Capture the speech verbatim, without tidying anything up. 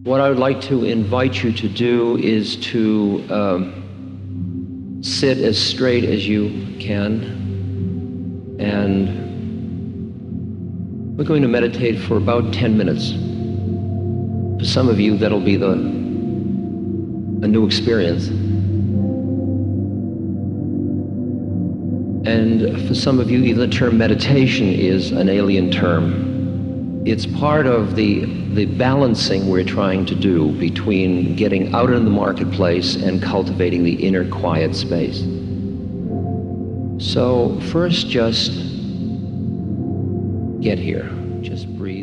What I would like to invite you to do is to um, sit as straight as you can, and we're going to meditate for about ten minutes. For some of you, that'll be the a new experience. And for some of you, even the term meditation is an alien term. It's part of the, the balancing we're trying to do between getting out in the marketplace and cultivating the inner quiet space. So first, just get here. Just breathe.